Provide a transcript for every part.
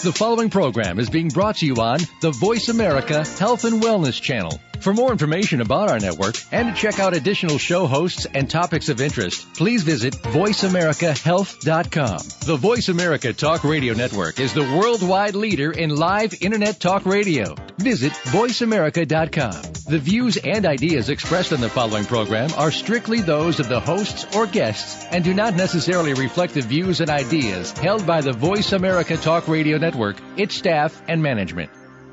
The following program is being brought to you on the Voice America Health and Wellness Channel. For more information about our network and to check out additional show hosts and topics of interest, please visit voiceamericahealth.com. The Voice America Talk Radio Network is the worldwide leader in live Internet talk radio. Visit voiceamerica.com. The views and ideas expressed on the following program are strictly those of the hosts or guests and do not necessarily reflect the views and ideas held by the Voice America Talk Radio Network, its staff, and management.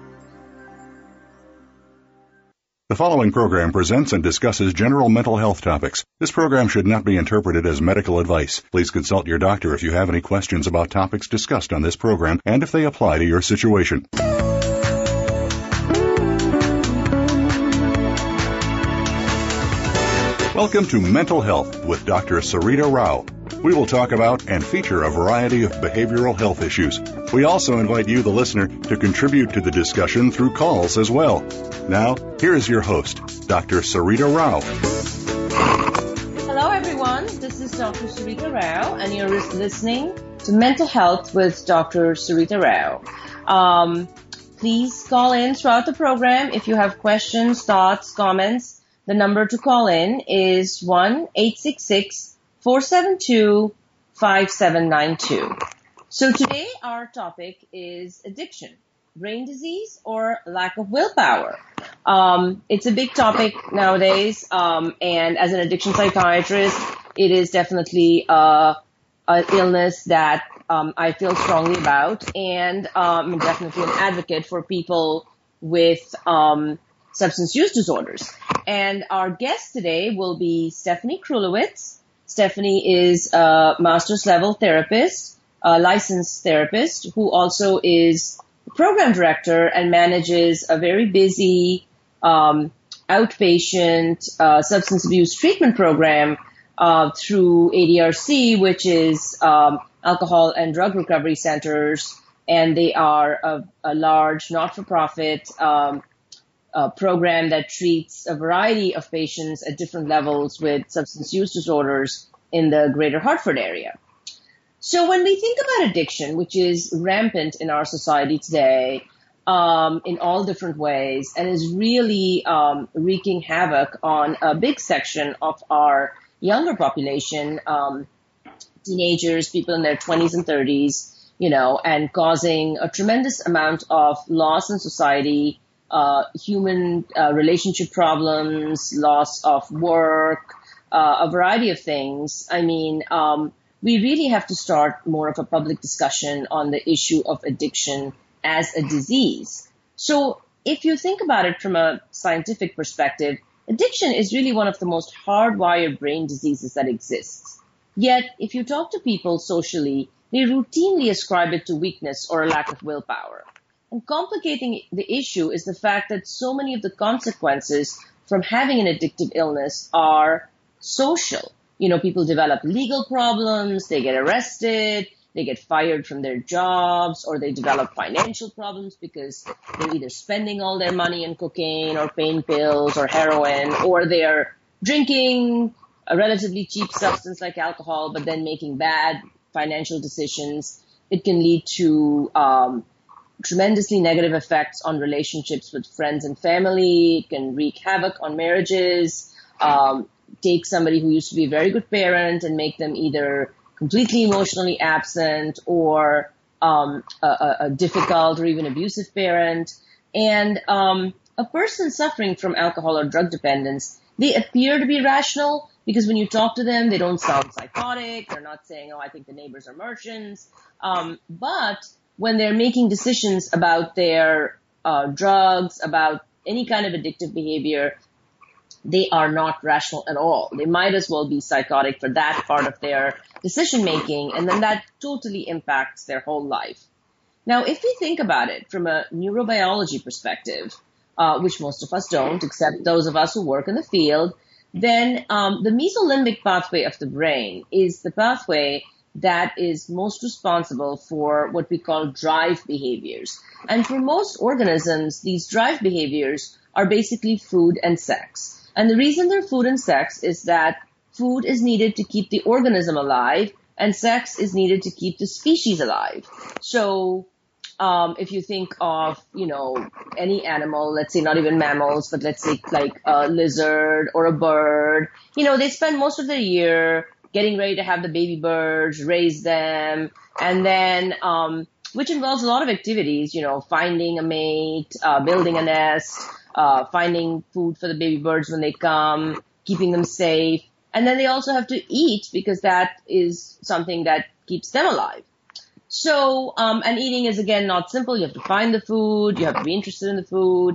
The following program presents and discusses general mental health topics. This program should not be interpreted as medical advice. Please consult your doctor if you have any questions about topics discussed on this program and if they apply to your situation. Welcome to Mental Health with Dr. Sarita Rao. We will talk about and feature a variety of behavioral health issues. We also invite you, the listener, to contribute to the discussion through calls as well. Now, here is your host, Dr. Sarita Rao. Hello, everyone. This is Dr. Sarita Rao, and you're listening to Mental Health with Dr. Sarita Rao. Please call in throughout the program if you have questions, thoughts, comments. The number to call in is 1-866-472-5792. So today our topic is addiction, brain disease, or lack of willpower. It's a big topic nowadays, and as an addiction psychiatrist, it is definitely an illness that I feel strongly about, and I'm definitely an advocate for people with substance use disorders. And our guest today will be Stephanie Krulowitz. Stephanie is a master's level therapist, a licensed therapist, who also is program director and manages a very busy outpatient substance abuse treatment program through ADRC, which is Alcohol and Drug Recovery Centers, and they are a large not-for-profit program that treats a variety of patients at different levels with substance use disorders in the greater Hartford area. So when we think about addiction, which is rampant in our society today, in all different ways, and is really wreaking havoc on a big section of our younger population, teenagers, people in their 20s and 30s, and causing a tremendous amount of loss in society, human relationship problems, loss of work, a variety of things. I mean, we really have to start more of a public discussion on the issue of addiction as a disease. So if you think about it from a scientific perspective, addiction is really one of the most hardwired brain diseases that exists. Yet, if you talk to people socially, they routinely ascribe it to weakness or a lack of willpower. And complicating the issue is the fact that so many of the consequences from having an addictive illness are social. People develop legal problems, they get arrested, they get fired from their jobs, or they develop financial problems because they're either spending all their money on cocaine or pain pills or heroin, or they're drinking a relatively cheap substance like alcohol, but then making bad financial decisions. It can lead to tremendously negative effects on relationships with friends and family. It can wreak havoc on marriages, take somebody who used to be a very good parent and make them either completely emotionally absent or a difficult or even abusive parent. And a person suffering from alcohol or drug dependence, they appear to be rational because when you talk to them, they don't sound psychotic. They're not saying, I think the neighbors are merchants. But when they're making decisions about their drugs, about any kind of addictive behavior, they are not rational at all. They might as well be psychotic for that part of their decision making, and then that totally impacts their whole life. Now, if we think about it from a neurobiology perspective, which most of us don't, except those of us who work in the field, then the mesolimbic pathway of the brain is the pathway that is most responsible for what we call drive behaviors. And for most organisms, these drive behaviors are basically food and sex. And the reason they're food and sex is that food is needed to keep the organism alive and sex is needed to keep the species alive. So if you think of, any animal, let's say not even mammals, but let's say like a lizard or a bird, they spend most of their year getting ready to have the baby birds, raise them, and then, which involves a lot of activities, finding a mate, building a nest, finding food for the baby birds when they come, keeping them safe. And then they also have to eat because that is something that keeps them alive. So, and eating is again not simple. You have to find the food. You have to be interested in the food.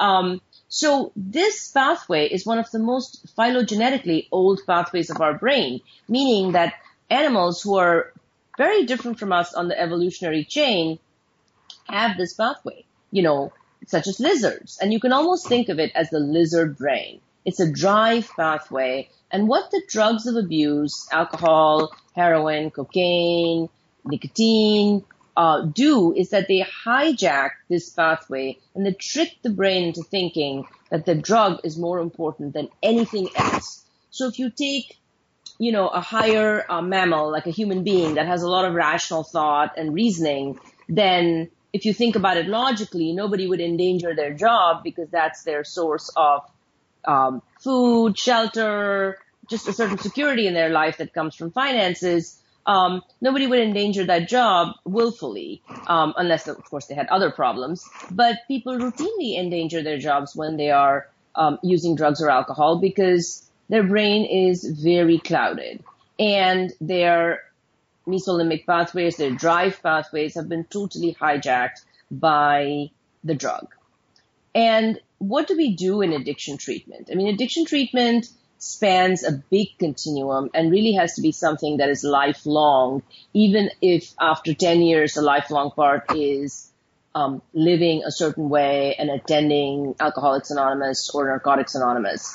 So this pathway is one of the most phylogenetically old pathways of our brain, meaning that animals who are very different from us on the evolutionary chain have this pathway, such as lizards. And you can almost think of it as the lizard brain. It's a drive pathway. And what the drugs of abuse, alcohol, heroin, cocaine, nicotine, do is that they hijack this pathway and they trick the brain into thinking that the drug is more important than anything else. So if you take, a higher mammal, like a human being that has a lot of rational thought and reasoning, then if you think about it logically, nobody would endanger their job because that's their source of food, shelter, just a certain security in their life that comes from finances. Nobody would endanger that job willfully, unless, of course, they had other problems. But people routinely endanger their jobs when they are using drugs or alcohol because their brain is very clouded. And their mesolimbic pathways, their drive pathways have been totally hijacked by the drug. And what do we do in addiction treatment? I mean, addiction treatment spans a big continuum and really has to be something that is lifelong, even if after 10 years, the lifelong part is living a certain way and attending Alcoholics Anonymous or Narcotics Anonymous.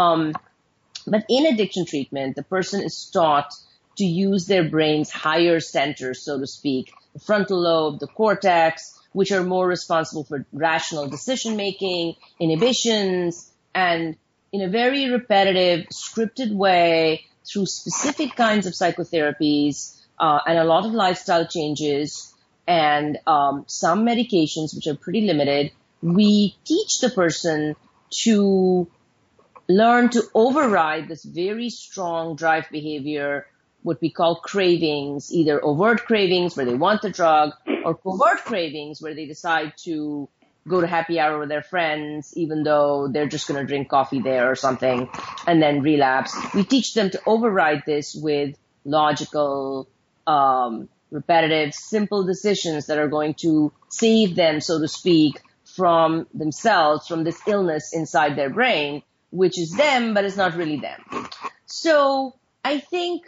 But in addiction treatment, the person is taught to use their brain's higher centers, so to speak, the frontal lobe, the cortex, which are more responsible for rational decision-making, inhibitions, and in a very repetitive, scripted way, through specific kinds of psychotherapies and a lot of lifestyle changes and some medications, which are pretty limited, we teach the person to learn to override this very strong drive behavior, what we call cravings, either overt cravings where they want the drug or covert cravings where they decide to go to happy hour with their friends, even though they're just going to drink coffee there or something, and then relapse. We teach them to override this with logical, repetitive, simple decisions that are going to save them, so to speak, from themselves, from this illness inside their brain, which is them, but it's not really them. So I think,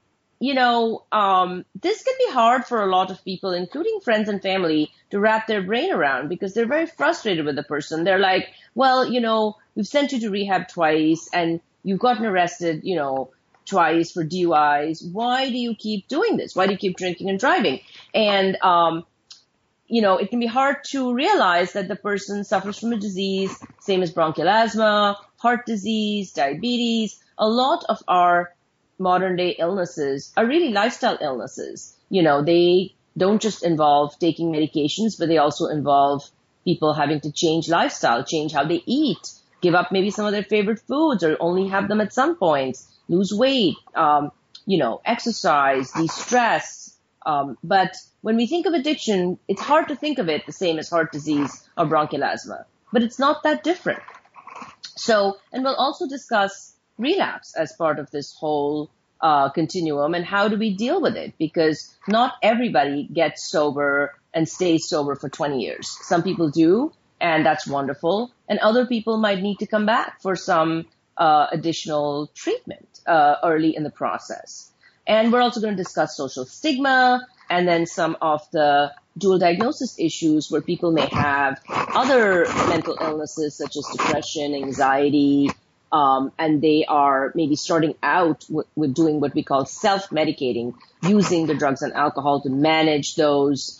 this can be hard for a lot of people, including friends and family, to wrap their brain around because they're very frustrated with the person. They're like, well, we've sent you to rehab twice and you've gotten arrested, twice for DUIs. Why do you keep doing this? Why do you keep drinking and driving? And, it can be hard to realize that the person suffers from a disease, same as bronchial asthma, heart disease, diabetes. A lot of our modern day illnesses are really lifestyle illnesses. They don't just involve taking medications, but they also involve people having to change lifestyle, change how they eat, give up maybe some of their favorite foods or only have them at some points, lose weight, exercise, de-stress. But when we think of addiction, it's hard to think of it the same as heart disease or bronchial asthma, but it's not that different. So, and we'll also discuss relapse as part of this whole continuum and how do we deal with it? Because not everybody gets sober and stays sober for 20 years. Some people do, and that's wonderful. And other people might need to come back for some additional treatment early in the process. And we're also going to discuss social stigma and then some of the dual diagnosis issues where people may have other mental illnesses such as depression, anxiety, and they are maybe starting out with doing what we call self-medicating, using the drugs and alcohol to manage those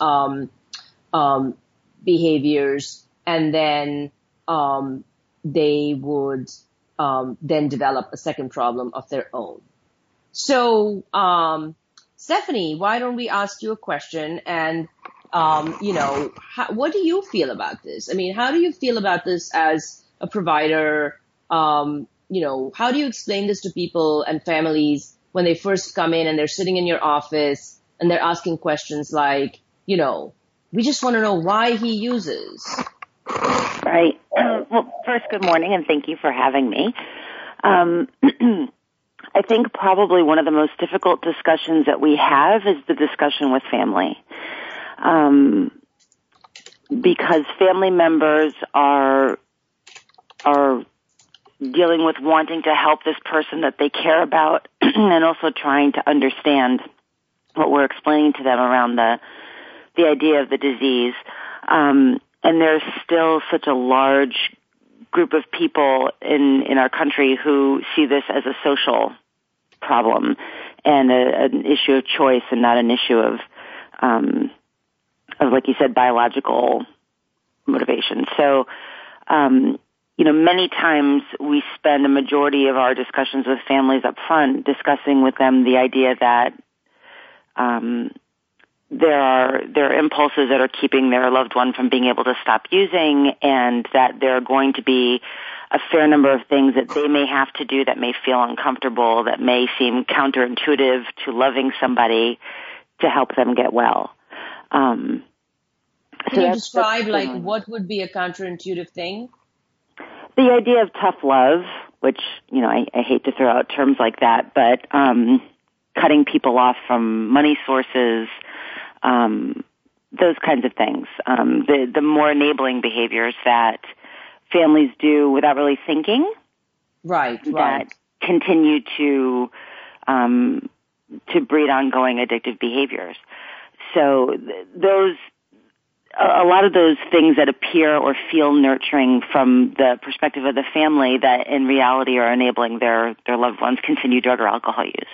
behaviors, and then they would then develop a second problem of their own. So, Stephanie, why don't we ask you a question and what do you feel about this? I mean, how do you feel about this as a provider? How do you explain this to people and families when they first come in and they're sitting in your office and they're asking questions like, we just want to know why he uses. Right. Well, first, good morning, and thank you for having me. I think probably one of the most difficult discussions that we have is the discussion with family. Because family members are dealing with wanting to help this person that they care about and also trying to understand what we're explaining to them around the idea of the disease. And there's still such a large group of people in our country who see this as a social problem and an issue of choice and not an issue of, like you said, biological motivation. So, many times we spend a majority of our discussions with families up front discussing with them the idea that there are impulses that are keeping their loved one from being able to stop using, and that there are going to be a fair number of things that they may have to do that may feel uncomfortable, that may seem counterintuitive to loving somebody to help them get well. Can you describe, what would be a counterintuitive thing? The idea of tough love, which, I hate to throw out terms like that, but cutting people off from money sources, those kinds of things. The more enabling behaviors that families do without really thinking. Right. That continue to breed ongoing addictive behaviors. So a lot of those things that appear or feel nurturing from the perspective of the family that in reality are enabling their loved ones continue drug or alcohol use.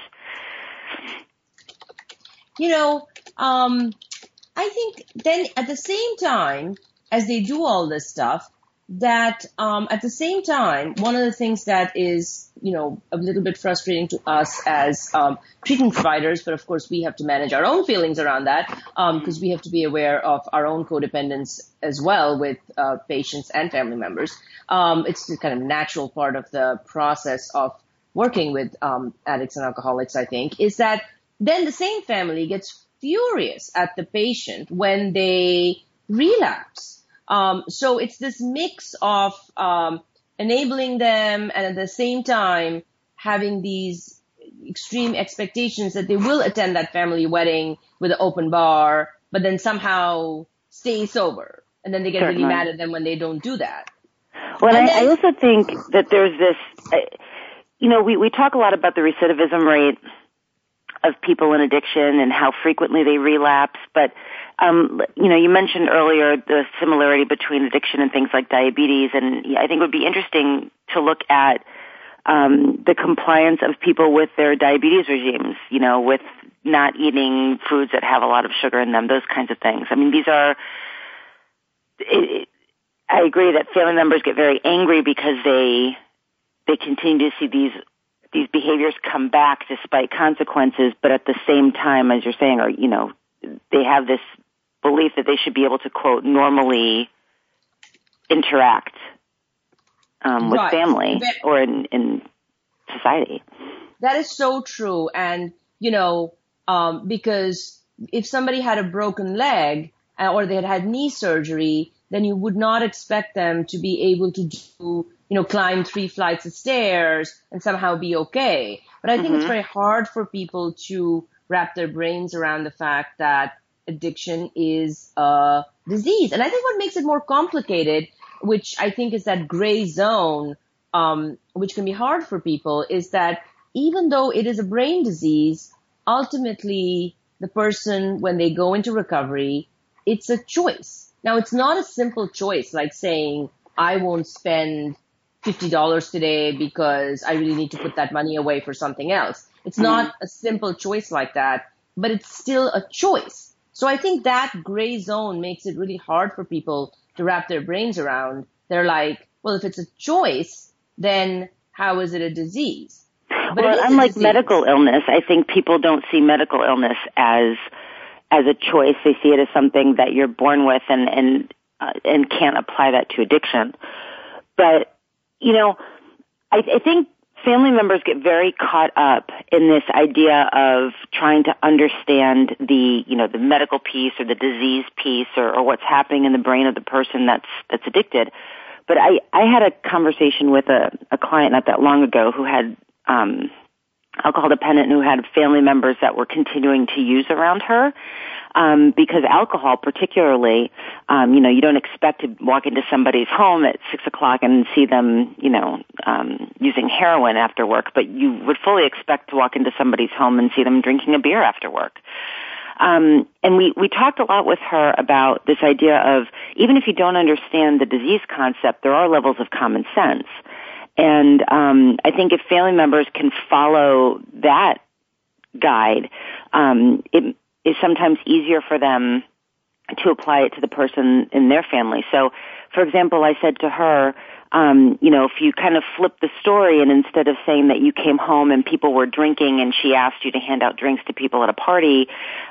I think then at the same time as they do all this stuff, that at the same time, one of the things that is, a little bit frustrating to us as treatment providers, but of course we have to manage our own feelings around that because we have to be aware of our own codependence as well with patients and family members. It's the kind of natural part of the process of working with addicts and alcoholics, I think, is that then the same family gets furious at the patient when they relapse. So it's this mix of enabling them and at the same time having these extreme expectations that they will attend that family wedding with an open bar, but then somehow stay sober. And then they get really mad at them when they don't do that. Well, I also think that there's this, we talk a lot about the recidivism rate of people in addiction and how frequently they relapse, but you mentioned earlier the similarity between addiction and things like diabetes, and I think it would be interesting to look at the compliance of people with their diabetes regimes, with not eating foods that have a lot of sugar in them, those kinds of things. I mean, I agree that family members get very angry because they continue to see these behaviors come back despite consequences, but at the same time, as you're saying, they have this belief that they should be able to, quote, normally interact with family or in society. That is so true. And, because if somebody had a broken leg or they had knee surgery, then you would not expect them to be able to do, climb 3 flights of stairs and somehow be okay. But I think it's very hard for people to wrap their brains around the fact that addiction is a disease. And I think what makes it more complicated, which I think is that gray zone, which can be hard for people, is that even though it is a brain disease, ultimately the person, when they go into recovery, it's a choice. Now, it's not a simple choice like saying, I won't spend $50 today because I really need to put that money away for something else. It's not a simple choice like that, but it's still a choice. So I think that gray zone makes it really hard for people to wrap their brains around. They're like, well, if it's a choice, then how is it a disease? But unlike medical illness, I think people don't see medical illness as as a choice. They see it as something that you're born with and can't apply that to addiction. But, you know, I think family members get very caught up in this idea of trying to understand the medical piece or the disease piece or what's happening in the brain of the person that's addicted. But I had a conversation with a client not that long ago who had alcohol dependent and who had family members that were continuing to use around her. Because alcohol particularly, you don't expect to walk into somebody's home at 6 o'clock and see them, using heroin after work, but you would fully expect to walk into somebody's home and see them drinking a beer after work. And we talked a lot with her about this idea of even if you don't understand the disease concept, there are levels of common sense. And I think if family members can follow that guide, it is sometimes easier for them to apply it to the person in their family. So, for example, I said to her, if you kind of flip the story and instead of saying that you came home and people were drinking and she asked you to hand out drinks to people at a party,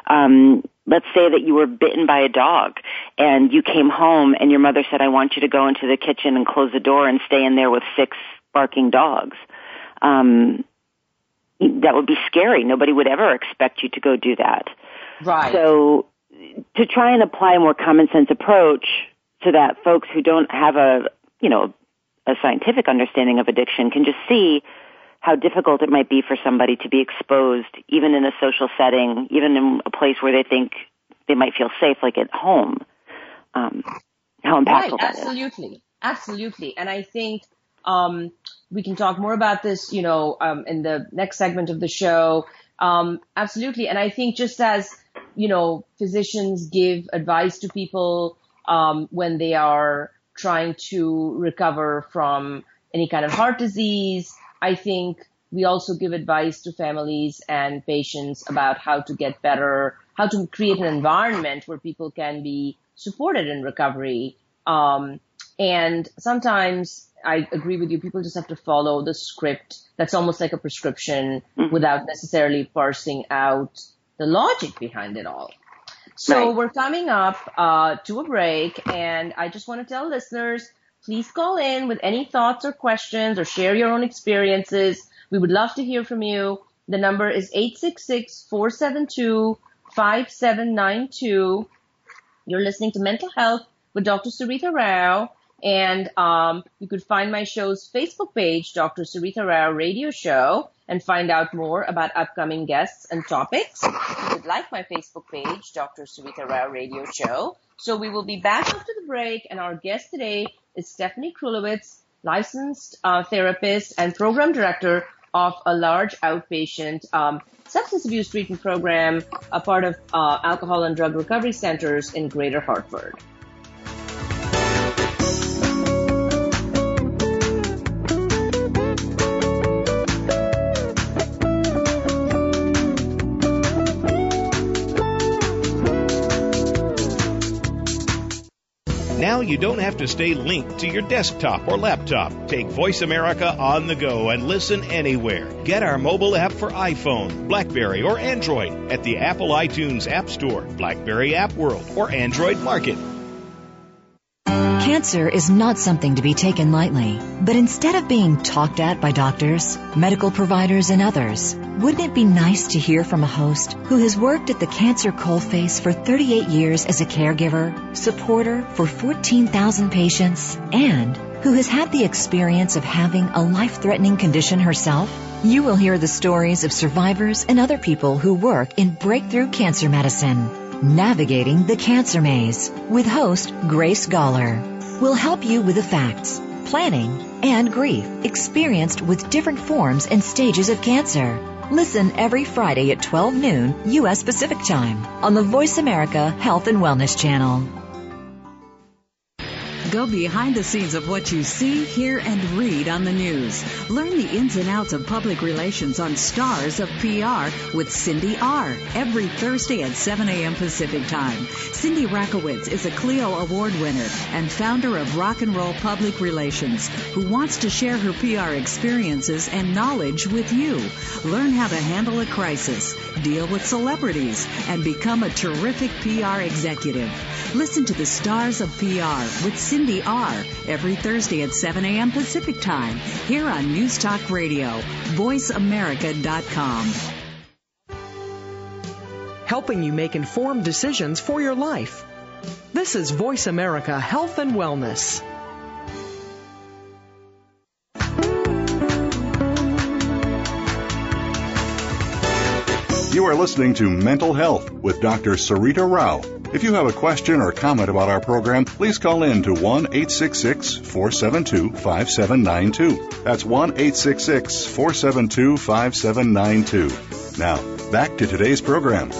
let's say that you were bitten by a dog and you came home and your mother said, I want you to go into the kitchen and close the door and stay in there with 6 barking dogs. That would be scary. Nobody would ever expect you to go do that. Right. So to try and apply a more common sense approach so that folks who don't have a scientific understanding of addiction can just see how difficult it might be for somebody to be exposed, even in a social setting, even in a place where they think they might feel safe, like at home. How impactful that is. Absolutely. And I think we can talk more about this, in the next segment of the show. Absolutely. And I think just as, physicians give advice to people when they are trying to recover from any kind of heart disease, I think we also give advice to families and patients about how to get better, how to create an environment where people can be supported in recovery. And sometimes I agree with you, people just have to follow the script that's almost like a prescription without necessarily parsing out the logic behind it all. So Right. We're coming up to a break, and I just want to tell listeners, please call in with any thoughts or questions or share your own experiences. We would love to hear from you. The number is 866-472-5792. You're listening to Mental Health with Dr. Sarita Rao. And you could find my show's Facebook page, Dr. Sarita Rao Radio Show, and find out more about upcoming guests and topics. If you would like my Facebook page, Dr. Sarita Rao Radio Show. So we will be back after the break, and our guest today is Stephanie Krulowitz, licensed therapist and program director of a large outpatient substance abuse treatment program, a part of alcohol and drug recovery centers in Greater Hartford. Now you don't have to stay linked to your desktop or laptop. Take Voice America on the go and listen anywhere. Get our mobile app for iPhone, BlackBerry, or Android at the Apple iTunes App Store, BlackBerry App World, or Android Market. Cancer is not something to be taken lightly, but instead of being talked at by doctors, medical providers, and others, wouldn't it be nice to hear from a host who has worked at the cancer coalface for 38 years as a caregiver, supporter for 14,000 patients, and who has had the experience of having a life-threatening condition herself? You will hear the stories of survivors and other people who work in breakthrough cancer medicine. Navigating the Cancer Maze with host Grace Galler will help you with the facts, planning, and grief experienced with different forms and stages of cancer. Listen every Friday at 12 noon U.S. Pacific Time on the Voice America Health and Wellness Channel. Go behind the scenes of what you see, hear, and read on the news. Learn the ins and outs of public relations on Stars of PR with Cindy R. every Thursday at 7 a.m. Pacific Time. Cindy Rakowitz is a Clio Award winner and founder of Rock and Roll Public Relations, who wants to share her PR experiences and knowledge with you. Learn how to handle a crisis, deal with celebrities, and become a terrific PR executive. Listen to the Stars of PR with Cindy R. every Thursday at 7 a.m. Pacific Time here on News Talk Radio, VoiceAmerica.com. Helping you make informed decisions for your life. This is Voice America Health and Wellness. You are listening to Mental Health with Dr. Sarita Rao. If you have a question or comment about our program, please call in to 1-866-472-5792. That's 1-866-472-5792. Now, back to today's program.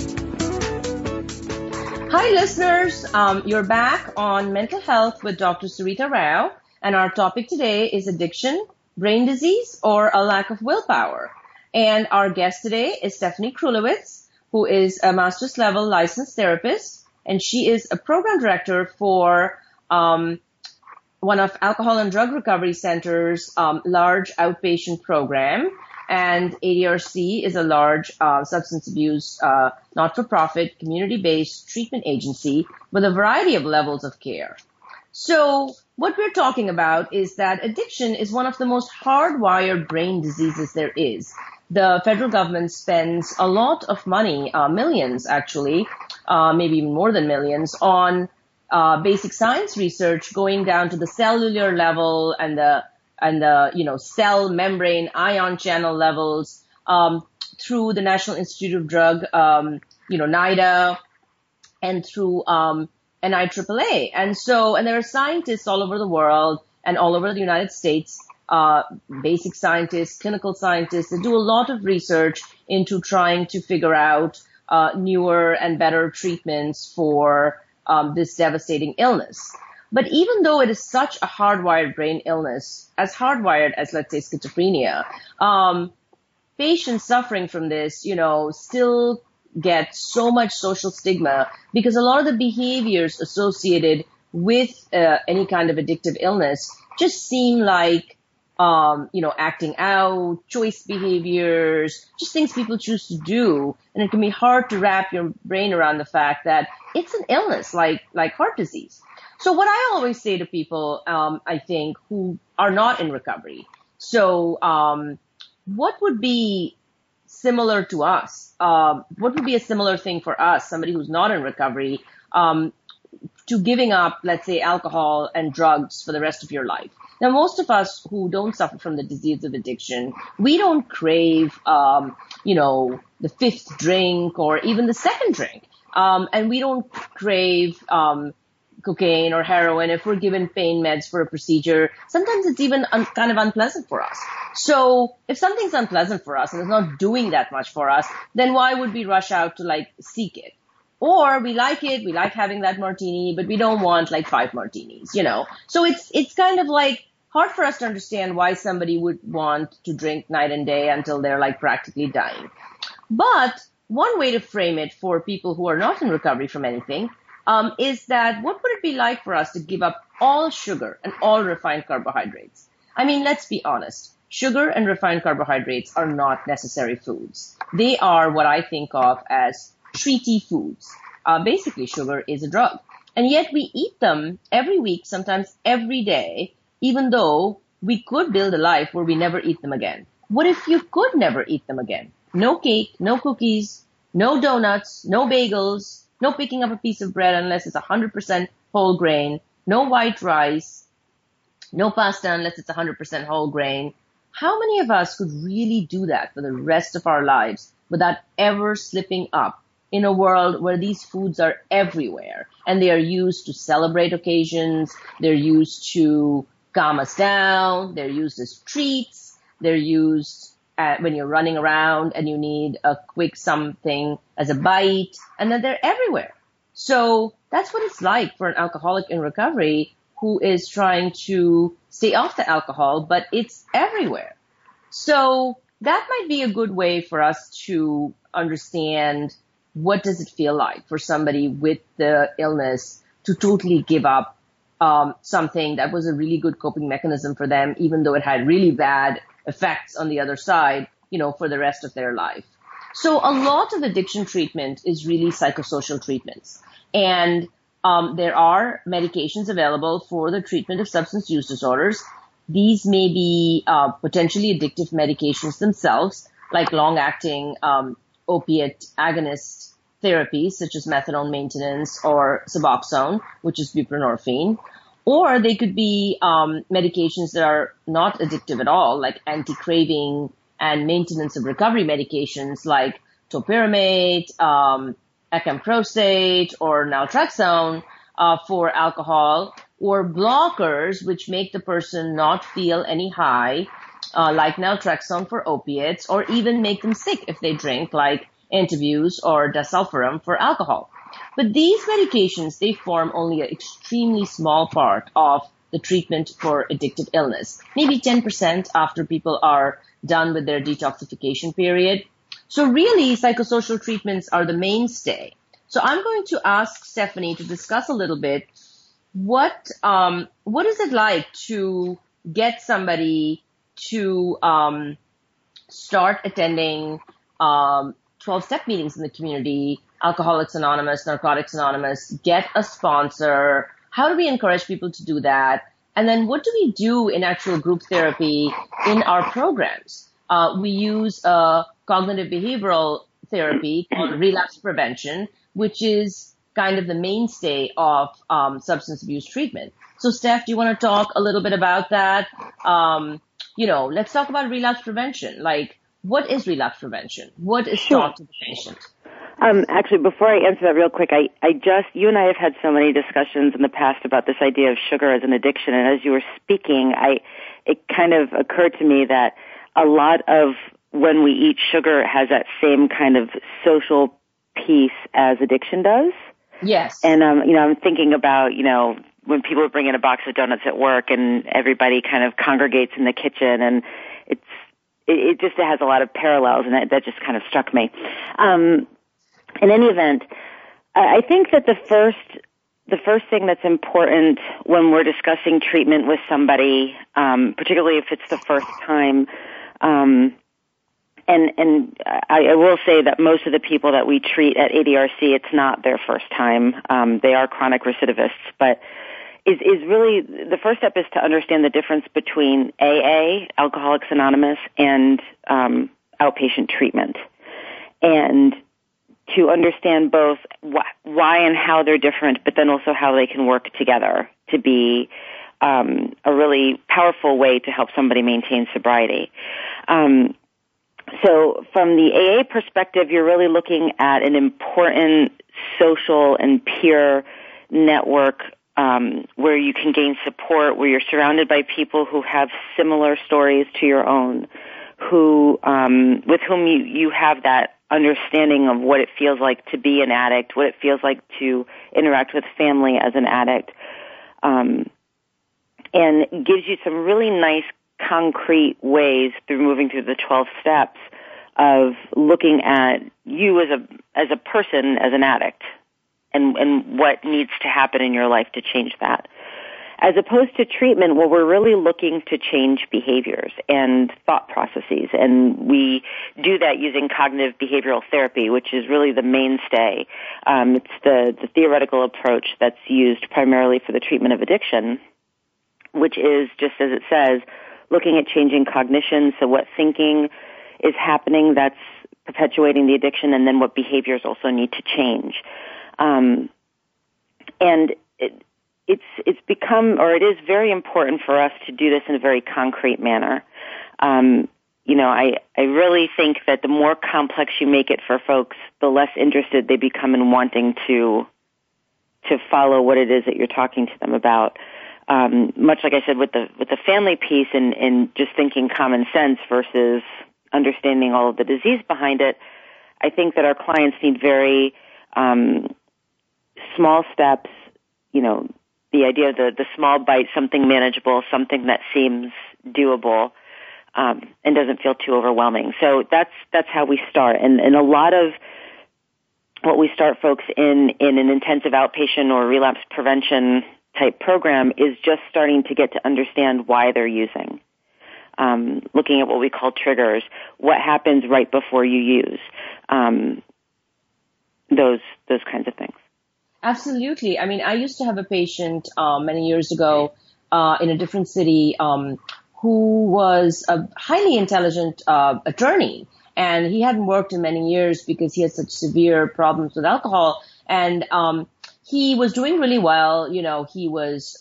Hi, listeners. You're back on Mental Health with Dr. Sarita Rao, and our topic today is addiction, brain disease, or a lack of willpower. And our guest today is Stephanie Krulowitz, who is a master's level licensed therapist, and she is a program director for one of Alcohol and Drug Recovery Center's large outpatient program. And ADRC is a large substance abuse not-for-profit community-based treatment agency with a variety of levels of care. So what we're talking about is that addiction is one of the most hardwired brain diseases there is. The federal government spends a lot of money, millions actually, maybe even more than millions, on basic science research going down to the cellular level and the cell membrane ion channel levels through the National Institute of Drug, NIDA, and through NIAAA. And there are scientists all over the world and all over the United States, basic scientists, clinical scientists, that do a lot of research into trying to figure out newer and better treatments for this devastating illness. But even though it is such a hardwired brain illness, as hardwired as, let's say, schizophrenia, patients suffering from this, still get so much social stigma because a lot of the behaviors associated with any kind of addictive illness just seem like, acting out, choice behaviors, just things people choose to do. And it can be hard to wrap your brain around the fact that it's an illness like heart disease. So what I always say to people, I think, who are not in recovery, so what would be similar to us? What would be a similar thing for us, somebody who's not in recovery, to giving up, let's say, alcohol and drugs for the rest of your life? Now, most of us who don't suffer from the disease of addiction, we don't crave, the fifth drink or even the second drink. And we don't crave cocaine or heroin if we're given pain meds for a procedure. Sometimes it's even kind of unpleasant for us. So if something's unpleasant for us and it's not doing that much for us, then why would we rush out to seek it? Or we like it, we like having that martini, but we don't want 5 martinis, So it's kind of hard for us to understand why somebody would want to drink night and day until they're practically dying. But one way to frame it for people who are not in recovery from anything is that what would it be like for us to give up all sugar and all refined carbohydrates? I mean, let's be honest. Sugar and refined carbohydrates are not necessary foods. They are what I think of as treaty foods. Basically, sugar is a drug. And yet we eat them every week, sometimes every day, even though we could build a life where we never eat them again. What if you could never eat them again? No cake, no cookies, no donuts, no bagels, no picking up a piece of bread unless it's 100% whole grain, no white rice, no pasta unless it's 100% whole grain. How many of us could really do that for the rest of our lives without ever slipping up in a world where these foods are everywhere and they are used to celebrate occasions, they're used to calm us down, they're used as treats, they're used when you're running around and you need a quick something as a bite, and then they're everywhere. So that's what it's like for an alcoholic in recovery who is trying to stay off the alcohol, but it's everywhere. So that might be a good way for us to understand what does it feel like for somebody with the illness to totally give up something that was a really good coping mechanism for them, even though it had really bad effects on the other side, for the rest of their life. So a lot of addiction treatment is really psychosocial treatments. And there are medications available for the treatment of substance use disorders. These may be potentially addictive medications themselves, like long-acting opiate agonist therapies, such as methadone maintenance or Suboxone, which is buprenorphine. Or they could be medications that are not addictive at all, like anti-craving and maintenance of recovery medications like topiramate, acamprosate, or naltrexone for alcohol, or blockers which make the person not feel any high, like naltrexone for opiates, or even make them sick if they drink, like Antabuse or disulfiram for alcohol. But these medications, they form only an extremely small part of the treatment for addictive illness, maybe 10% after people are done with their detoxification period. So really, psychosocial treatments are the mainstay. So I'm going to ask Stephanie to discuss a little bit what is it like to get somebody to start attending 12-step meetings in the community, Alcoholics Anonymous, Narcotics Anonymous, get a sponsor. How do we encourage people to do that? And then what do we do in actual group therapy in our programs? We use a cognitive behavioral therapy called relapse prevention, which is kind of the mainstay of substance abuse treatment. So, Steph, do you want to talk a little bit about that? Let's talk about relapse prevention. Like, what is relapse prevention? What is taught to the patient? Actually, before I answer that real quick, you and I have had so many discussions in the past about this idea of sugar as an addiction, and as you were speaking, it kind of occurred to me that a lot of when we eat sugar has that same kind of social piece as addiction does. Yes. And, I'm thinking about, when people bring in a box of donuts at work and everybody kind of congregates in the kitchen, and it just has a lot of parallels, and that just kind of struck me. In any event, I think that the first thing that's important when we're discussing treatment with somebody, particularly if it's the first time, and I will say that most of the people that we treat at ADRC, it's not their first time. They are chronic recidivists, but is really the first step is to understand the difference between AA, Alcoholics Anonymous, and outpatient treatment, and to understand both why and how they're different, but then also how they can work together to be a really powerful way to help somebody maintain sobriety. So from the AA perspective, you're really looking at an important social and peer network where you can gain support, where you're surrounded by people who have similar stories to your own, with whom you have that understanding of what it feels like to be an addict, what it feels like to interact with family as an addict, and gives you some really nice concrete ways through moving through the 12 steps of looking at you as a person, as an addict, and what needs to happen in your life to change that. As opposed to treatment, where we're really looking to change behaviors and thought processes, and we do that using cognitive behavioral therapy, which is really the mainstay. It's the theoretical approach that's used primarily for the treatment of addiction, which is, just as it says, looking at changing cognition, so what thinking is happening that's perpetuating the addiction, and then what behaviors also need to change. And it's become, or it is very important for us to do this in a very concrete manner. I really think that the more complex you make it for folks, the less interested they become in wanting to follow what it is that you're talking to them about. Much like I said with the family piece and just thinking common sense versus understanding all of the disease behind it, I think that our clients need very small steps, the idea of the small bite, something manageable, something that seems doable, and doesn't feel too overwhelming. So that's how we start. And a lot of what we start folks in an intensive outpatient or relapse prevention type program is just starting to get to understand why they're using. Looking at what we call triggers, what happens right before you use, those kinds of things. Absolutely. I mean, I used to have a patient many years ago in a different city who was a highly intelligent attorney, and he hadn't worked in many years because he had such severe problems with alcohol. And he was doing really well. You know, he was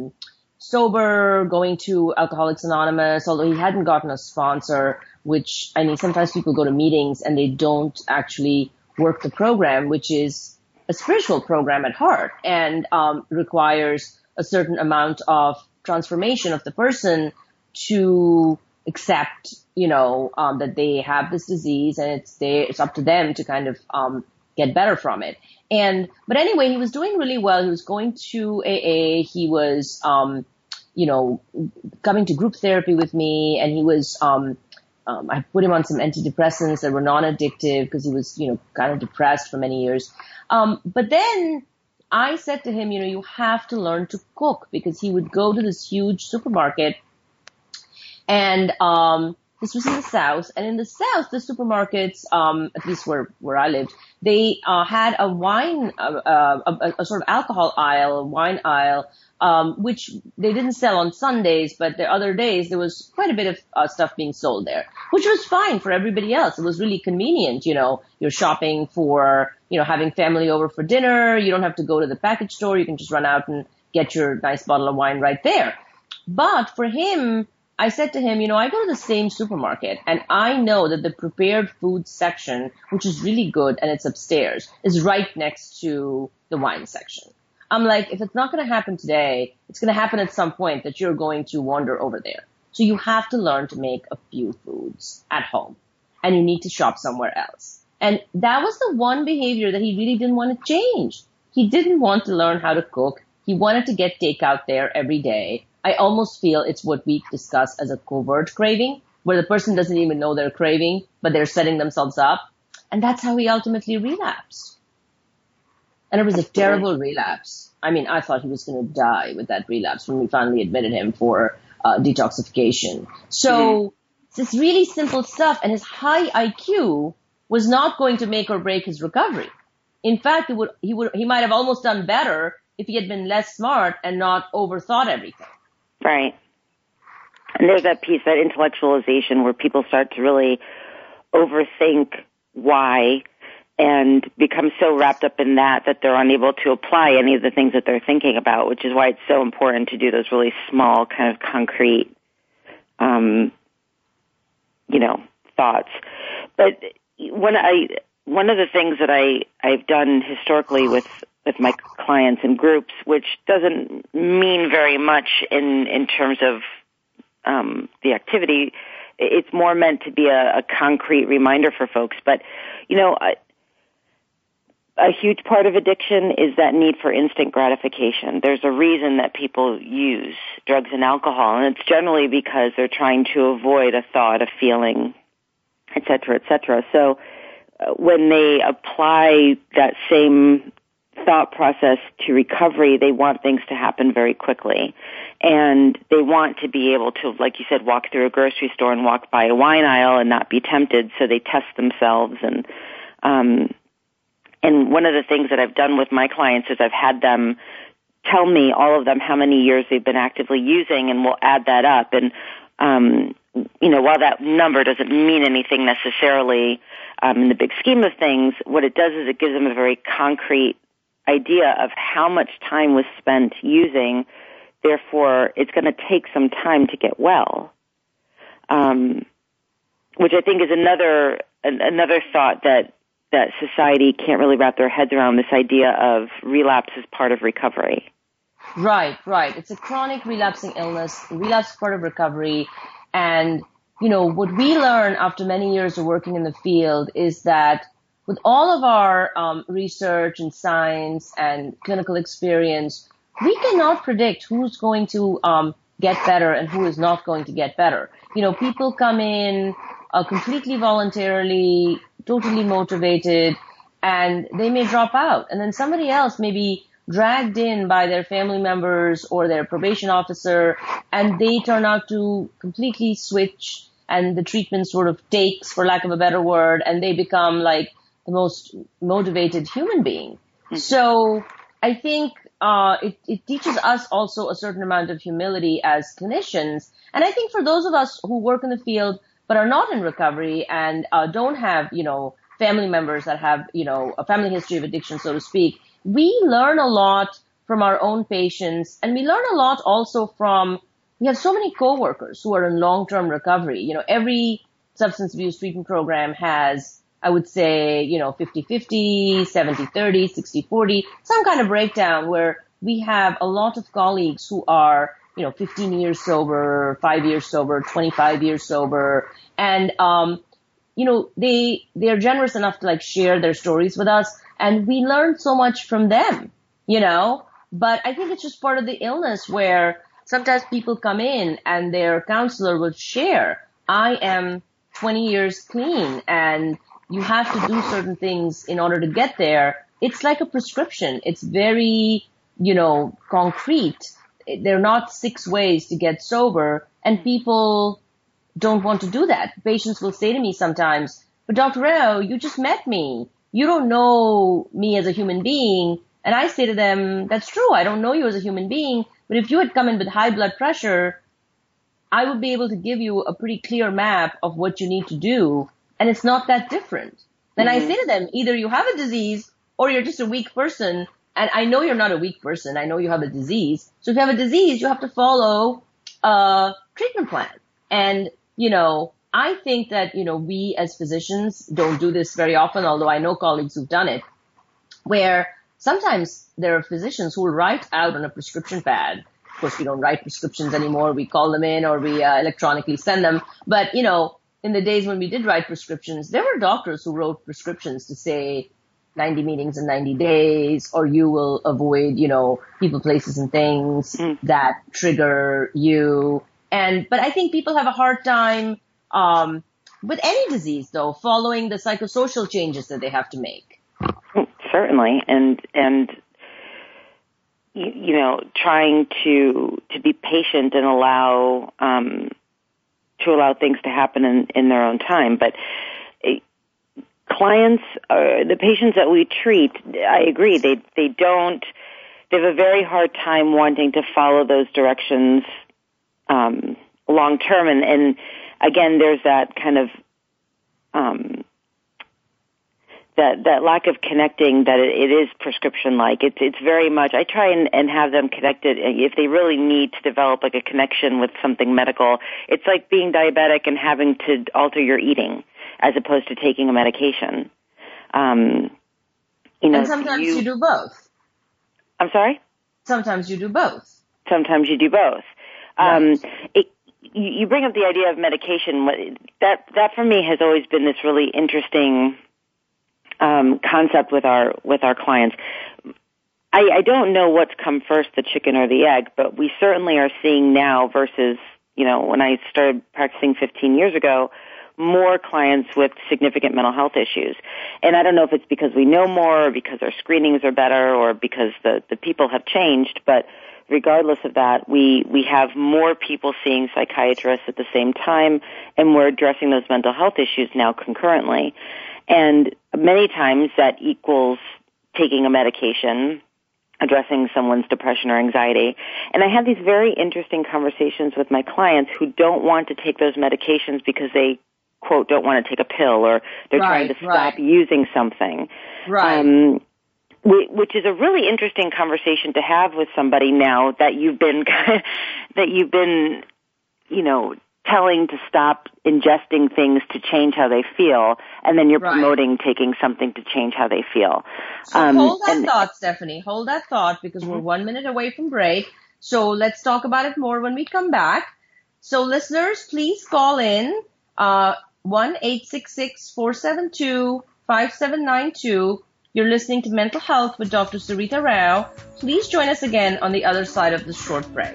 sober, going to Alcoholics Anonymous, although he hadn't gotten a sponsor, which, I mean, sometimes people go to meetings and they don't actually work the program, which is a spiritual program at heart, and requires a certain amount of transformation of the person to accept, you know, that they have this disease, and it's up to them to kind of get better from it. But anyway, he was doing really well. He was going to AA. He was, you know, coming to group therapy with me, and he was, I put him on some antidepressants that were non-addictive because he was, you know, kind of depressed for many years. But then I said to him, you know, you have to learn to cook, because he would go to this huge supermarket, and this was in the South. And in the South, the supermarkets, at least where I lived, they had a wine, a sort of alcohol aisle, wine aisle, which they didn't sell on Sundays, but the other days there was quite a bit of stuff being sold there, which was fine for everybody else. It was really convenient. You know, you're shopping for, you know, having family over for dinner. You don't have to go to the package store. You can just run out and get your nice bottle of wine right there. But for him, I said to him, you know, I go to the same supermarket, and I know that the prepared food section, which is really good and it's upstairs, is right next to the wine section. I'm like, if it's not going to happen today, it's going to happen at some point that you're going to wander over there. So you have to learn to make a few foods at home, and you need to shop somewhere else. And that was the one behavior that he really didn't want to change. He didn't want to learn how to cook. He wanted to get takeout there every day. I almost feel it's what we discuss as a covert craving, where the person doesn't even know they're craving, but they're setting themselves up. And that's how he ultimately relapsed. And it was a terrible relapse. I mean, I thought he was going to die with that relapse when we finally admitted him for detoxification. So it's this really simple stuff, and his high IQ was not going to make or break his recovery. In fact, he might have almost done better if he had been less smart and not overthought everything. Right. And there's that piece, that intellectualization, where people start to really overthink why and become so wrapped up in that they're unable to apply any of the things that they're thinking about, which is why it's so important to do those really small, kind of concrete, thoughts. But one of the things that I've done historically with my clients and groups, which doesn't mean very much in terms of the activity, it's more meant to be a concrete reminder for folks. But, you know, a huge part of addiction is that need for instant gratification. There's a reason that people use drugs and alcohol, and it's generally because they're trying to avoid a thought, a feeling, et cetera, et cetera. So when they apply that same thought process to recovery, they want things to happen very quickly. And they want to be able to, like you said, walk through a grocery store and walk by a wine aisle and not be tempted, so they test themselves. And one of the things that I've done with my clients is I've had them tell me, all of them, how many years they've been actively using, and we'll add that up. And, while that number doesn't mean anything necessarily in the big scheme of things, what it does is it gives them a very concrete idea of how much time was spent using. Therefore, it's going to take some time to get well, which I think is another thought that society can't really wrap their heads around, this idea of relapse as part of recovery. Right. It's a chronic relapsing illness. Relapse is part of recovery. And, what we learn after many years of working in the field is that with all of our research and science and clinical experience, we cannot predict who's going to get better and who is not going to get better. People come in completely voluntarily, totally motivated, and they may drop out. And then somebody else may be dragged in by their family members or their probation officer, and they turn out to completely switch, and the treatment sort of takes, for lack of a better word, and they become like the most motivated human being. Mm-hmm. So I think it teaches us also a certain amount of humility as clinicians. And I think for those of us who work in the field but are not in recovery and don't have, family members that have, a family history of addiction, so to speak, we learn a lot from our own patients, and we learn a lot also from, we have so many coworkers who are in long-term recovery. Every substance abuse treatment program has, I would say, 50-50, 70-30, 60-40, some kind of breakdown where we have a lot of colleagues who are, 15 years sober, 5 years sober, 25 years sober. And, they're generous enough to share their stories with us. And we learn so much from them, but I think it's just part of the illness where sometimes people come in and their counselor will share, I am 20 years clean and you have to do certain things in order to get there. It's like a prescription. It's very, concrete. There are not 6 ways to get sober, and people don't want to do that. Patients will say to me sometimes, but Dr. Rao, you just met me. You don't know me as a human being. And I say to them, that's true. I don't know you as a human being. But if you had come in with high blood pressure, I would be able to give you a pretty clear map of what you need to do. And it's not that different. Then I say to them, either you have a disease or you're just a weak person. And I know you're not a weak person. I know you have a disease. So if you have a disease, you have to follow a treatment plan. And, I think that, we as physicians don't do this very often, although I know colleagues who've done it, where sometimes there are physicians who will write out on a prescription pad. Of course, we don't write prescriptions anymore. We call them in or we electronically send them. But, in the days when we did write prescriptions, there were doctors who wrote prescriptions to say 90 meetings in 90 days, or you will avoid, people, places, and things that trigger you. But I think people have a hard time with any disease, though, following the psychosocial changes that they have to make. Certainly, and trying to be patient and allow things to happen in their own time. But clients, the patients that we treat, I agree, they have a very hard time wanting to follow those directions long term, and again, there's that kind of that lack of connecting that it is prescription-like. It's very much, I try and have them connected if they really need to develop a connection with something medical. It's like being diabetic and having to alter your eating as opposed to taking a medication. And sometimes you do both. I'm sorry? Sometimes you do both. Sometimes you do both. Right. You bring up the idea of medication. That for me has always been this really interesting concept with our clients. I don't know what's come first, the chicken or the egg, but we certainly are seeing now versus, when I started practicing 15 years ago, more clients with significant mental health issues. And I don't know if it's because we know more or because our screenings are better or because the people have changed, but regardless of that, we have more people seeing psychiatrists at the same time, and we're addressing those mental health issues now concurrently. And many times that equals taking a medication, addressing someone's depression or anxiety. And I have these very interesting conversations with my clients who don't want to take those medications because they, quote, don't want to take a pill or they're trying to stop using something. Right. Which is a really interesting conversation to have with somebody now that you've been, telling to stop ingesting things to change how they feel, and then you're promoting taking something to change how they feel. So hold that thought, Stephanie. Hold that thought because we're 1 minute away from break. So let's talk about it more when we come back. So listeners, please call in 1-866-472-5792. You're listening to Mental Health with Dr. Sarita Rao. Please join us again on the other side of this short break.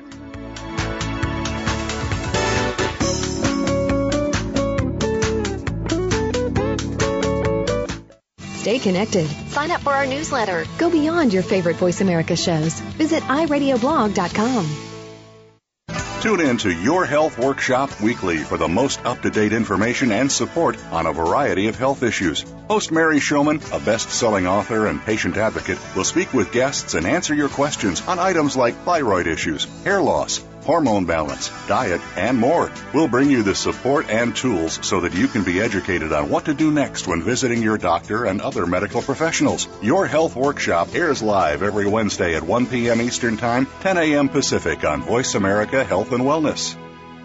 Stay connected. Sign up for our newsletter. Go beyond your favorite Voice America shows. Visit iradioblog.com. Tune in to Your Health Workshop weekly for the most up-to-date information and support on a variety of health issues. Host Mary Shulman, a best-selling author and patient advocate, will speak with guests and answer your questions on items like thyroid issues, hair loss, hormone balance, diet, and more. We'll bring you the support and tools so that you can be educated on what to do next when visiting your doctor and other medical professionals. Your Health Workshop airs live every Wednesday at 1 p.m. Eastern Time, 10 a.m. Pacific on Voice America Health and Wellness.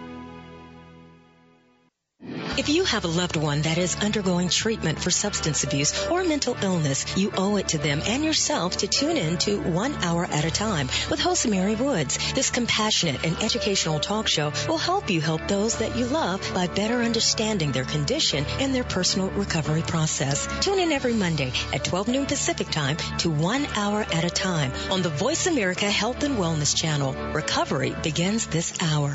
If you have a loved one that is undergoing treatment for substance abuse or mental illness, you owe it to them and yourself to tune in to 1 Hour at a Time with host Mary Woods. This compassionate and educational talk show will help you help those that you love by better understanding their condition and their personal recovery process. Tune in every Monday at 12 noon Pacific Time to 1 Hour at a Time on the Voice America Health and Wellness channel. Recovery begins this hour.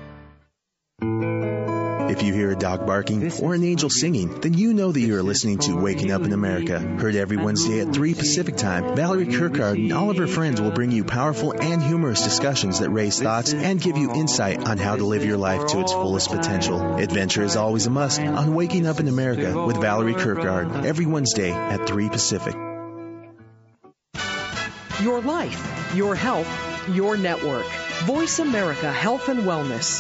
If you hear a dog barking or an angel singing, then you know that you are listening to Waking Up in America. Heard every Wednesday at 3 Pacific Time, Valerie Kirkard and all of her friends will bring you powerful and humorous discussions that raise thoughts and give you insight on how to live your life to its fullest potential. Adventure is always a must on Waking Up in America with Valerie Kirkard every Wednesday at 3 Pacific. Your life, your health, your network. Voice America Health and Wellness.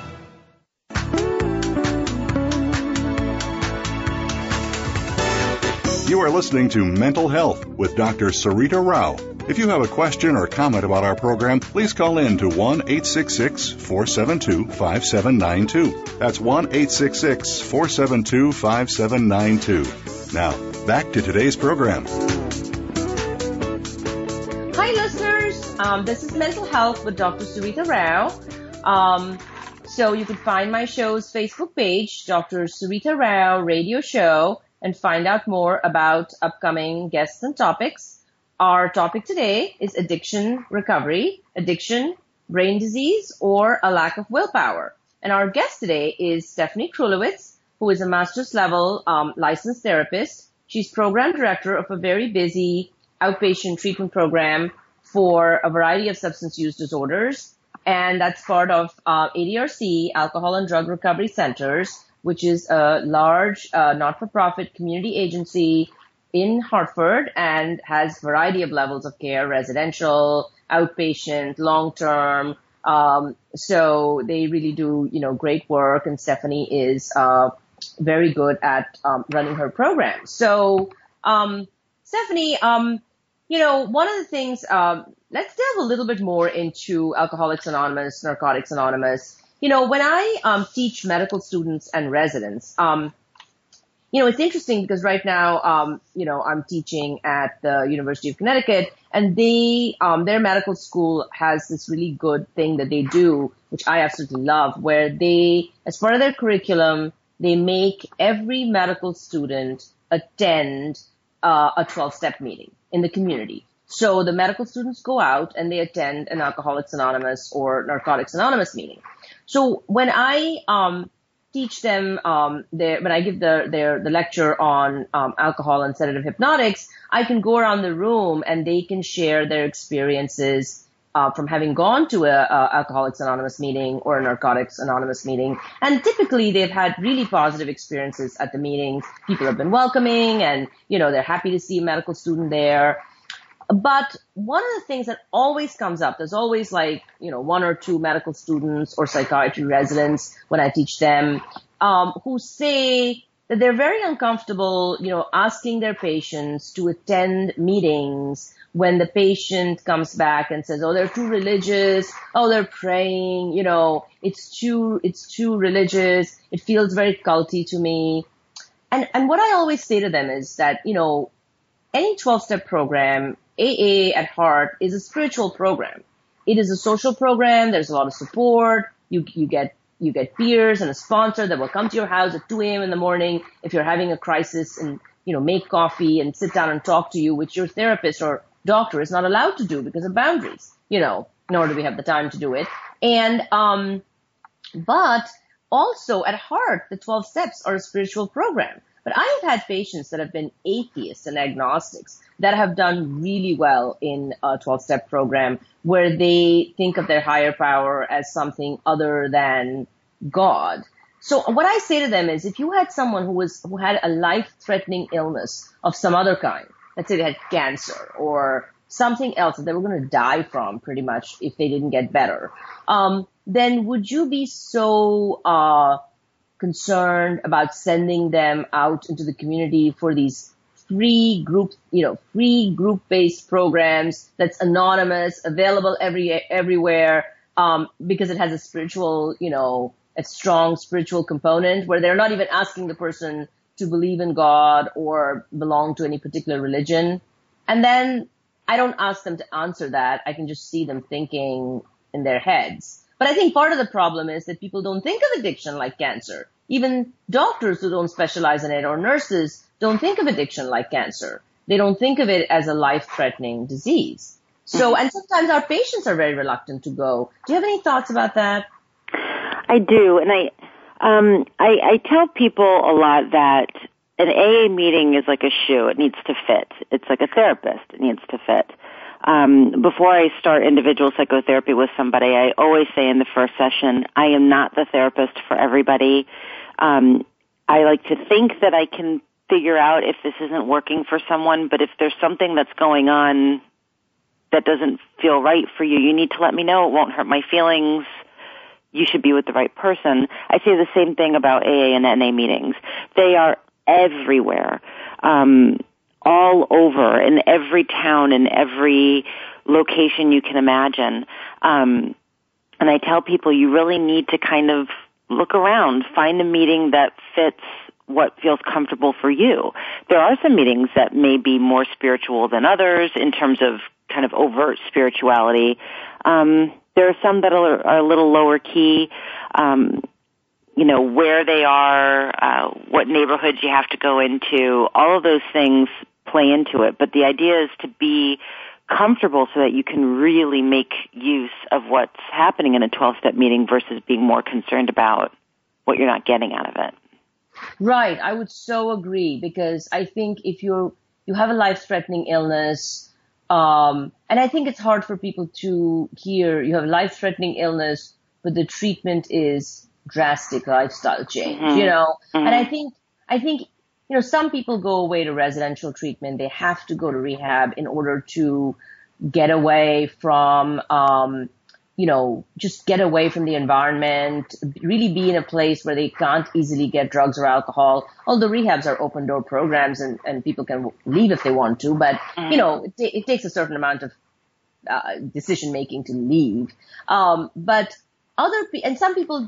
You are listening to Mental Health with Dr. Sarita Rao. If you have a question or comment about our program, please call in to 1-866-472-5792. That's 1-866-472-5792. Now, back to today's program. Hi, listeners. This is Mental Health with Dr. Sarita Rao. So you can find my show's Facebook page, Dr. Sarita Rao Radio Show, and find out more about upcoming guests and topics. Our topic today is addiction recovery, addiction, brain disease, or a lack of willpower. And our guest today is Stephanie Krulowitz, who is a master's level licensed therapist. She's program director of a very busy outpatient treatment program for a variety of substance use disorders. And that's part of ADRC, Alcohol and Drug Recovery Centers, which is a large not-for-profit community agency in Hartford and has a variety of levels of care, residential, outpatient, long-term. So they really do, great work, and Stephanie is very good at running her program. So, Stephanie, one of the things, let's delve a little bit more into Alcoholics Anonymous, Narcotics Anonymous. When I teach medical students and residents, it's interesting because right now, I'm teaching at the University of Connecticut, and their medical school has this really good thing that they do, which I absolutely love, where they, as part of their curriculum, they make every medical student attend a 12-step meeting in the community. So the medical students go out and they attend an Alcoholics Anonymous or Narcotics Anonymous meeting. So when I teach them, when I give the lecture on alcohol and sedative hypnotics, I can go around the room and they can share their experiences from having gone to a Alcoholics Anonymous meeting or a Narcotics Anonymous meeting. And typically they've had really positive experiences at the meetings. People have been welcoming and, they're happy to see a medical student there. But one of the things that always comes up, there's always one or two medical students or psychiatry residents when I teach them, who say that they're very uncomfortable, asking their patients to attend meetings when the patient comes back and says, oh, they're too religious. Oh, they're praying. It's too religious. It feels very culty to me. And what I always say to them is that, any 12-step program, AA at heart, is a spiritual program. It is a social program. There's a lot of support. You get peers and a sponsor that will come to your house at 2 a.m. in the morning if you're having a crisis and make coffee and sit down and talk to you, which your therapist or doctor is not allowed to do because of boundaries, nor do we have the time to do it. And, but also at heart, the 12 steps are a spiritual program. But I have had patients that have been atheists and agnostics that have done really well in a 12-step program where they think of their higher power as something other than God. So what I say to them is, if you had someone who had a life-threatening illness of some other kind, let's say they had cancer or something else that they were going to die from pretty much if they didn't get better, then would you be so concerned about sending them out into the community for these free group-based programs that's anonymous, available everywhere, because it has a spiritual, a strong spiritual component where they're not even asking the person to believe in God or belong to any particular religion? And then I don't ask them to answer that. I can just see them thinking in their heads. But I think part of the problem is that people don't think of addiction like cancer. Even doctors who don't specialize in it or nurses don't think of addiction like cancer. They don't think of it as a life-threatening disease. So, and sometimes our patients are very reluctant to go. Do you have any thoughts about that? I do, and I tell people a lot that an AA meeting is like a shoe. It needs to fit. It's like a therapist. It needs to fit. Before I start individual psychotherapy with somebody, I always say in the first session, I am not the therapist for everybody. I like to think that I can figure out if this isn't working for someone, but if there's something that's going on that doesn't feel right for you, you need to let me know. It won't hurt my feelings. You should be with the right person. I say the same thing about AA and NA meetings. They are everywhere. All over, in every town, in every location you can imagine. And I tell people you really need to kind of look around, find a meeting that fits what feels comfortable for you. There are some meetings that may be more spiritual than others in terms of kind of overt spirituality. There are some that are a little lower key, where they are, what neighborhoods you have to go into, all of those things play into it. But the idea is to be comfortable so that you can really make use of what's happening in a 12-step meeting versus being more concerned about what you're not getting out of it. Right. I would so agree, because I think if you have a life-threatening illness, and I think it's hard for people to hear you have a life-threatening illness, but the treatment is drastic lifestyle change, And I think, some people go away to residential treatment. They have to go to rehab in order to get away from, just get away from the environment, really be in a place where they can't easily get drugs or alcohol. Although rehabs are open door programs and people can leave if they want to, but, it takes a certain amount of decision making to leave. But and some people,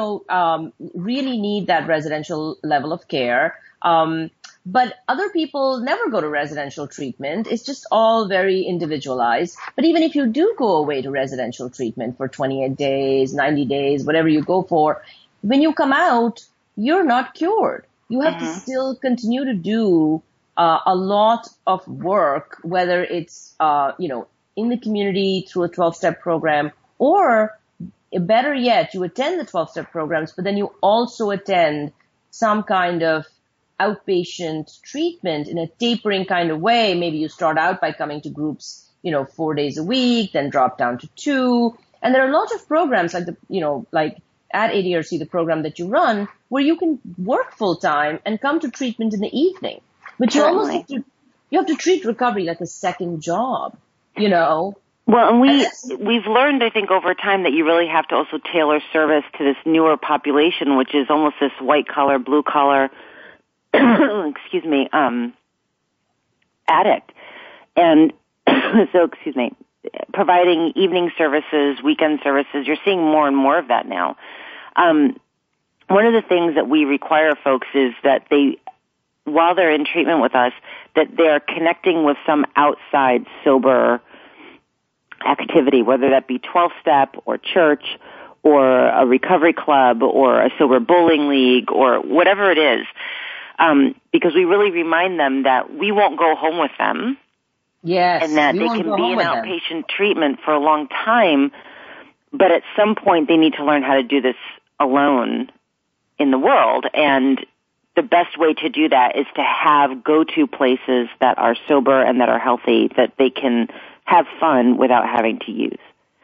really need that residential level of care. But other people never go to residential treatment. It's just all very individualized. But even if you do go away to residential treatment for 28 days, 90 days, whatever you go for, when you come out, you're not cured. You have to still continue to do a lot of work, whether it's, in the community through a 12-step program, or better yet, you attend the 12-step programs, but then you also attend some kind of outpatient treatment in a tapering kind of way. Maybe you start out by coming to groups, 4 days a week, then drop down to 2. And there are lots of programs like like at ADRC, the program that you run, where you can work full time and come to treatment in the evening. But you almost have to treat recovery like a second job, Well, and we've learned, I think, over time that you really have to also tailor service to this newer population, which is almost this white collar, blue collar, addict. And so, providing evening services, weekend services, you're seeing more and more of that now. One of the things that we require folks is that while they're in treatment with us, that they're connecting with some outside sober activity, whether that be 12-step or church or a recovery club or a sober bowling league or whatever it is. because we really remind them that we won't go home with them. Yes. And that they can be in outpatient treatment for a long time, but at some point they need to learn how to do this alone in the world. And the best way to do that is to have go-to places that are sober and that are healthy, that they can have fun without having to use.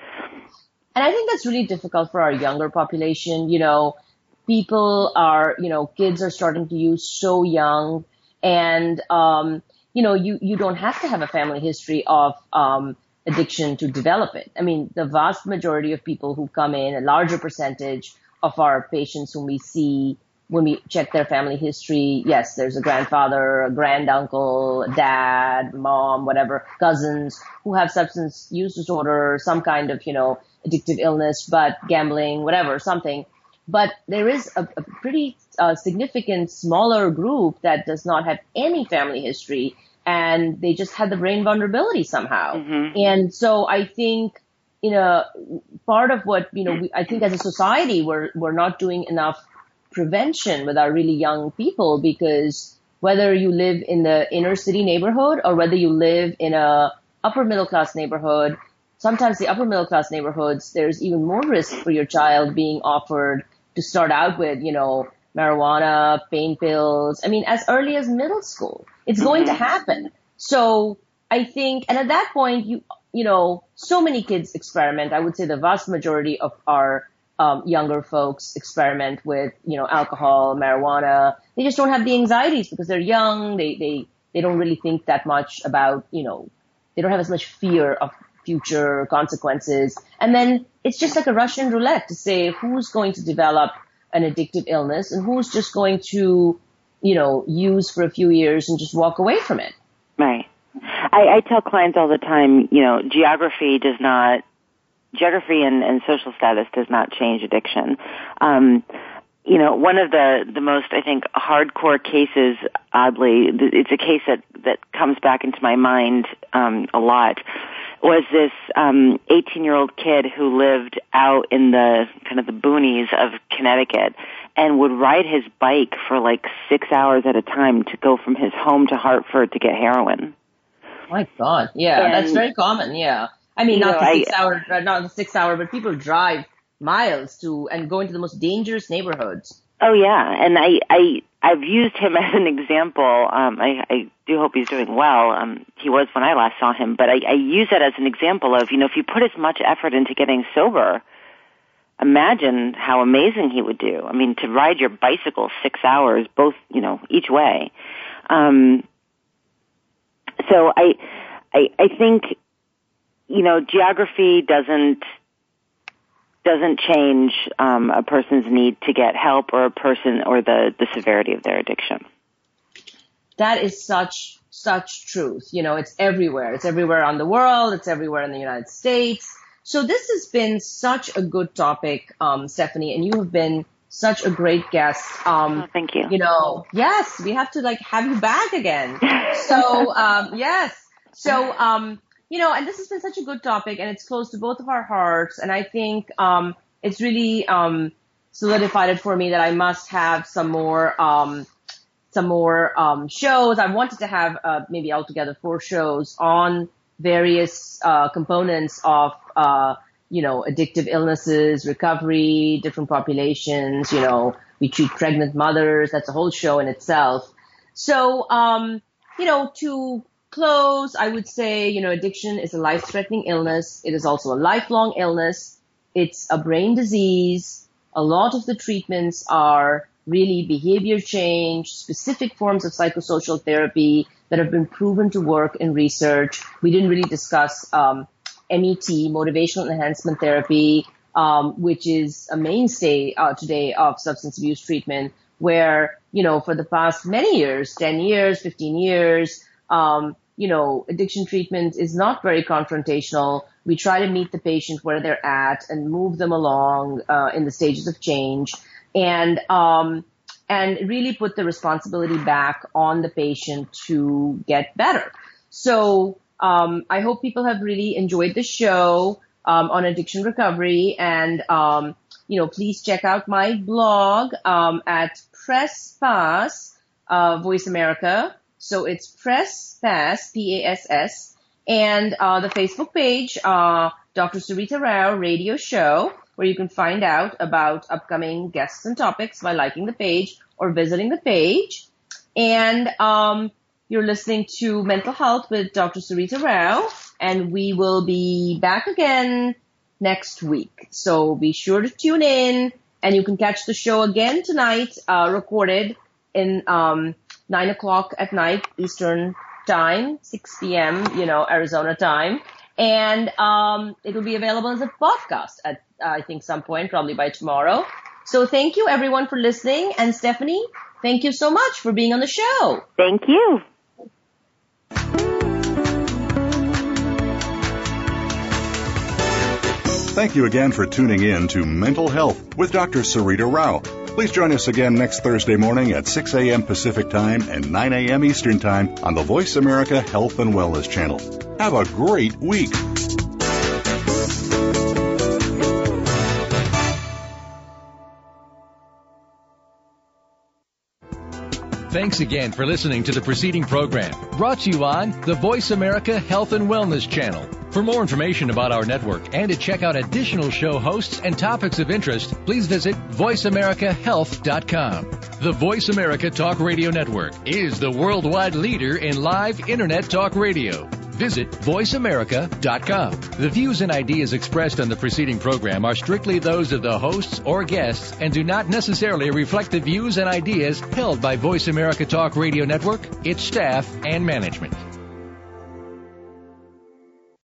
And I think that's really difficult for our younger population. You know, people are, you know, kids are starting to use so young, and, you know, you don't have to have a family history of addiction to develop it. I mean, the vast majority of people who come in, a larger percentage of our patients whom we see when we check their family history, yes, there's a grandfather, a granduncle, a dad, mom, whatever, cousins who have substance use disorder, some kind of, you know, addictive illness, but gambling, whatever, something. But there is a pretty significant smaller group that does not have any family history, and they just had the brain vulnerability somehow. Mm-hmm. And so I think, you know, part of what, you know, I think as a society, we're not doing enough prevention with our really young people, because whether you live in the inner city neighborhood or whether you live in a upper middle class neighborhood, sometimes the upper middle class neighborhoods, there's even more risk for your child being offered to start out with, you know, marijuana, pain pills. I mean, as early as middle school, it's going to happen. So I think, and at that point, you know, so many kids experiment. I would say the vast majority of our younger folks experiment with, you know, alcohol, marijuana. They just don't have the anxieties because they're young. They don't really think that much about, you know, they don't have as much fear of future consequences. And then it's just like a Russian roulette to say who's going to develop an addictive illness and who's just going to, you know, use for a few years and just walk away from it. Right. I tell clients all the time, you know, geography and social status does not change addiction. You know, one of the most, I think, hardcore cases, oddly, it's a case that comes back into my mind a lot, was this 18-year-old kid who lived out in the kind of the boonies of Connecticut and would ride his bike for like 6 hours at a time to go from his home to Hartford to get heroin. My God, yeah, and that's very common, yeah. I mean, not the 6 hour, but people drive miles to and go into the most dangerous neighborhoods. Oh yeah, and I've used him as an example. I do hope he's doing well. He was when I last saw him, but I use that as an example of, you know, if you put as much effort into getting sober, imagine how amazing he would do. I mean, to ride your bicycle 6 hours, both, you know, each way. So I think, you know, geography doesn't change a person's need to get help or a person or the severity of their addiction. That is such truth. You know, it's everywhere. It's everywhere around the world. It's everywhere in the United States. So this has been such a good topic, Stephanie, and you have been such a great guest. Thank you. You know, yes, we have to have you back again. So, yes. So, you know, and this has been such a good topic, and it's close to both of our hearts. And I think it's really solidified it for me that I must have some more shows. I wanted to have maybe altogether 4 shows on various components of you know, addictive illnesses, recovery, different populations. You know, we treat pregnant mothers. That's a whole show in itself. So, you know, to close, I would say, you know, addiction is a life-threatening illness. It is also a lifelong illness. It's a brain disease. A lot of the treatments are really behavior change, specific forms of psychosocial therapy that have been proven to work in research. We didn't really discuss MET, motivational enhancement therapy, which is a mainstay today of substance abuse treatment, where, you know, for the past many years, 10 years, 15 years, you know, addiction treatment is not very confrontational. We try to meet the patient where they're at and move them along in the stages of change, and really put the responsibility back on the patient to get better. So I hope people have really enjoyed the show on addiction recovery, and you know, please check out my blog at PressPass. Voice America. So it's Press Pass, P-A-S-S, and the Facebook page, Dr. Sarita Rao Radio Show, where you can find out about upcoming guests and topics by liking the page or visiting the page. And you're listening to Mental Health with Dr. Sarita Rao, and we will be back again next week. So be sure to tune in, and you can catch the show again tonight, recorded in 9 o'clock at night Eastern Time, 6 p.m., Arizona time. And it'll be available as a podcast at, I think, some point, probably by tomorrow. So thank you, everyone, for listening. And Stephanie, thank you so much for being on the show. Thank you. Thank you again for tuning in to Mental Health with Dr. Sarita Rao. Please join us again next Thursday morning at 6 a.m. Pacific Time and 9 a.m. Eastern Time on the Voice America Health and Wellness Channel. Have a great week. Thanks again for listening to the preceding program, brought to you on the Voice America Health and Wellness Channel. For more information about our network and to check out additional show hosts and topics of interest, please visit voiceamericahealth.com. The Voice America Talk Radio Network is the worldwide leader in live Internet talk radio. Visit voiceamerica.com. The views and ideas expressed on the preceding program are strictly those of the hosts or guests and do not necessarily reflect the views and ideas held by Voice America Talk Radio Network, its staff, and management.